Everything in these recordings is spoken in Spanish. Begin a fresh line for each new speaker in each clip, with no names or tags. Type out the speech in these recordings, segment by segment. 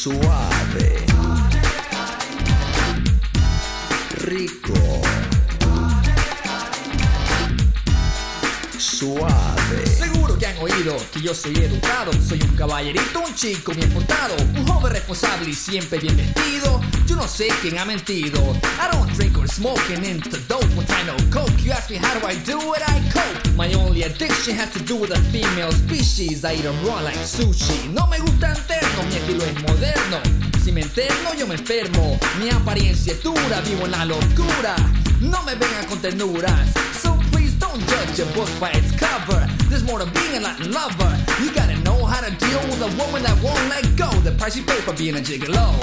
suave, rico, suave.
Seguro que han oído que yo soy educado. Soy un caballerito, un chico bien portado, un joven responsable y siempre bien vestido. Yo no sé quién ha mentido. I don't drink or smoke and into dope when I no coke. You ask me how do I do it, I cope. My only addiction has to do with the female species. I eat them raw like sushi. No me gusta enterno, mi estilo es moderno. Si me enterno yo me enfermo. Mi apariencia es dura, vivo en la locura. No me vengan con ternuras. So please don't judge a book by its cover. There's more to being a Latin lover. You gotta know how to deal with a woman that won't let go. The price you pay for being a gigolo.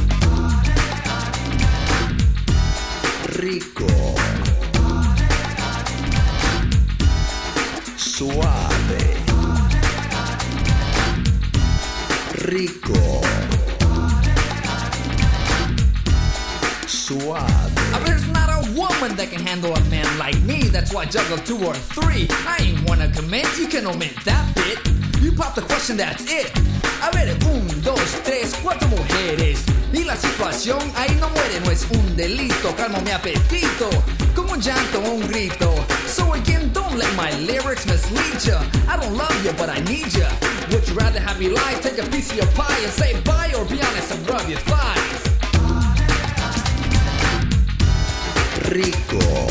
Rico, suave, rico, suave.
There's not a woman that can handle a man like me. That's why I juggle 2 or 3. I ain't wanna commit, you can omit that bit. You pop the question, that's it. A ver, 1, 2, 3, 4 mujeres. Y la situación ahí no muere, no es un delito. Calmo mi apetito, como un llanto o un grito. So again, don't let my lyrics mislead ya. I don't love you, but I need ya. Would you rather have me lie, take a piece of your pie and say bye, or be honest and rub your thighs?
Rico,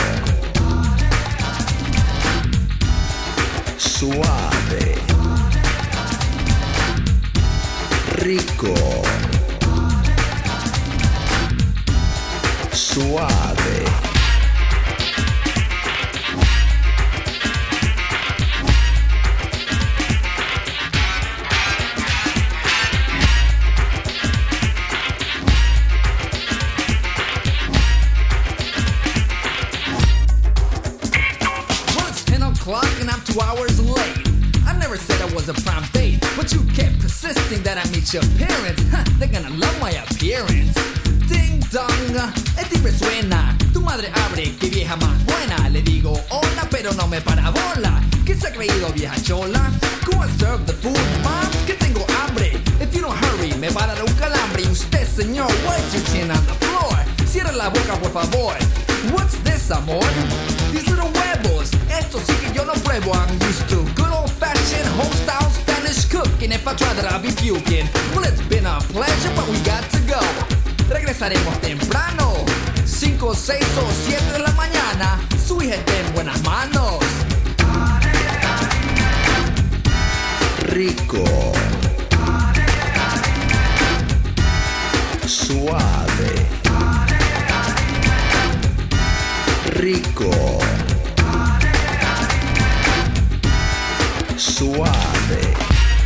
suave, rico, suave.
And I'm 2 hours late. I never said I was a prime date, but you kept persisting that I meet your parents. They're gonna love my appearance. Ding dong, el timbre suena. Tu madre abre, que vieja más buena. Le digo hola, pero no me para bola. ¿Qué se ha creído, vieja chola? Go and serve the food, mom, que tengo hambre. If you don't hurry, me va a dar un calambre. Y usted, señor, what's your chin on the floor? Cierra la boca, por favor. What's this, amor? These little huevos. Esto sí que yo no pruebo. I'm used to good old-fashioned home-style Spanish cooking. If I try that, I'll be puking. Well, it's been a pleasure, but we got to go. Regresaremos temprano, 5, 6 o 7 de la mañana. Su hija está en buenas manos.
Rico, suave, rico, suave.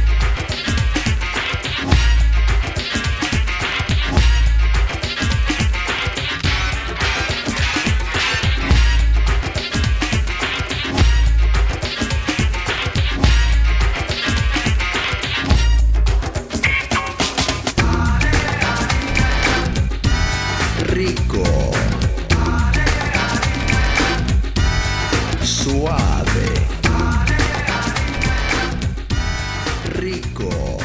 Rico, suave, rico.